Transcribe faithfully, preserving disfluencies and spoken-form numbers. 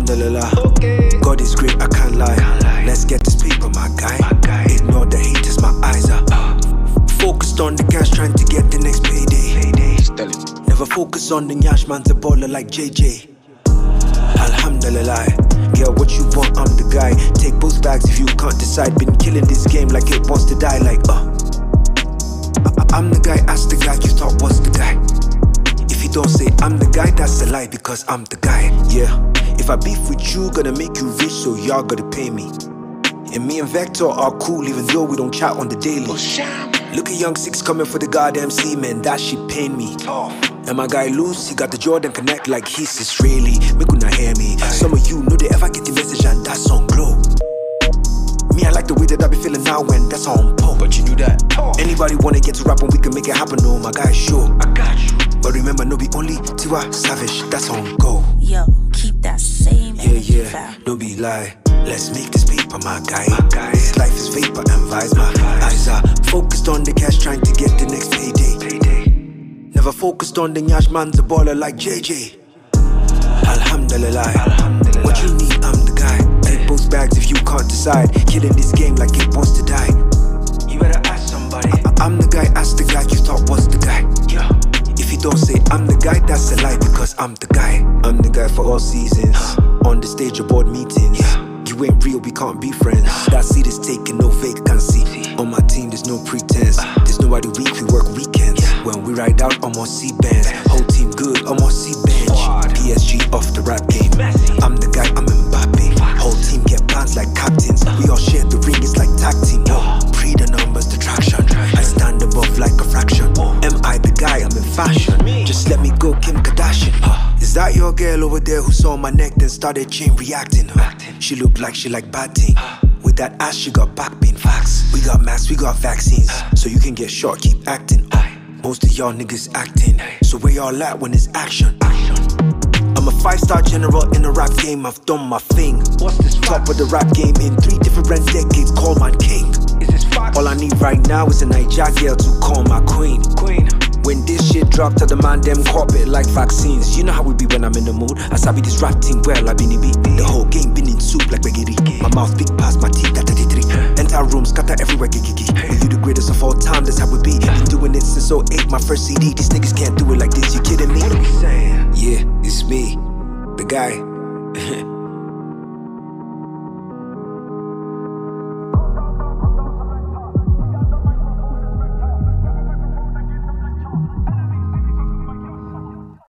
Alhamdulillah. God is great, I can't lie. Let's get this paper, my guy. Ignore the haters, my eyes are focused on the cash, trying to get the next payday. Never focus on the nyash, man's a baller like J J. Alhamdulillah. Girl, what you want, I'm the guy. Take both bags if you can't decide. Been killing this game like it wants to die. Like, uh I I'm the guy, ask the guy you thought was the guy. If you don't say I'm the guy, that's a lie, because I'm the guy. Yeah, if I beef with you, gonna make you rich, so y'all gotta pay me. And me and Vector are cool, even though we don't chat on the daily. Look at Young Six coming for the goddamn C, man, that shit pain me. And my guy Loose, he got the Jordan Connect like he's Israeli. Me couldn't hear me. Some of you know they ever get the message and that's on glow. Me, I like the way that I be feeling now when that's on pole. But you knew that. Anybody wanna get to rap and we can make it happen, no, my guy, sure. I got you. But remember, no be only Tiwa Savage, that's on go. Yo, keep that same Yeah, yeah, no be lie. Let's make this paper, my guy. my guy. This life is vapor and vibes. My eyes are focused on the cash, trying to get the next payday. payday. Never focused on the nyash, man's a baller like J J. Alhamdulillah. Alhamdulillah. What you need, I'm the guy. Take both bags if you can't decide. Killing this game like it wants to die. You better ask somebody. I I'm the guy, ask the guy you thought was the guy. Yeah. If you don't say I'm the guy, that's a lie, because I'm the guy. I'm the guy for all seasons. On the stage or board meetings. Yeah. You ain't real, we can't be friends. That seat is taken, no vacancy. On my team, there's no pretense. There's nobody weak, we work weekends. When we ride out, I'm on C-bands. Whole team good, I'm on C-bench. P S G off the rap game. I'm the guy, I'm Mbappe. Whole team get plans like captains. We all share the ring, it's like tag team. Pre the numbers, the traction. I stand above like a fraction. Am I the guy, I'm in fashion. Just let me go, Kim Kardashian. Is that your girl over there who saw my neck then started chain reacting? Huh? She looked like she like batting. With that ass she got back pain. Facts. We got masks, we got vaccines. So you can get short, keep acting. Most of y'all niggas acting. So where y'all at when it's action? I'm a five-star general in the rap game, I've done my thing. What's this Top of the rap game in three different decades, call my king. Is this facts? All I need right now is a Niger girl to call my queen. Queen. When this shit drop to the man, them cop it like vaccines. You know how we be when I'm in the mood. I sabi this rap team well, I been in beat. The whole game been in soup like bagiri. My mouth big past my teeth, that thirty-three. Enter room, scatter everywhere, gigi. You the greatest of all time, that's how we be. Been doing it since oh eight, my first C D. These niggas can't do it like this, you kidding me? What are we saying? Yeah, it's me, the guy.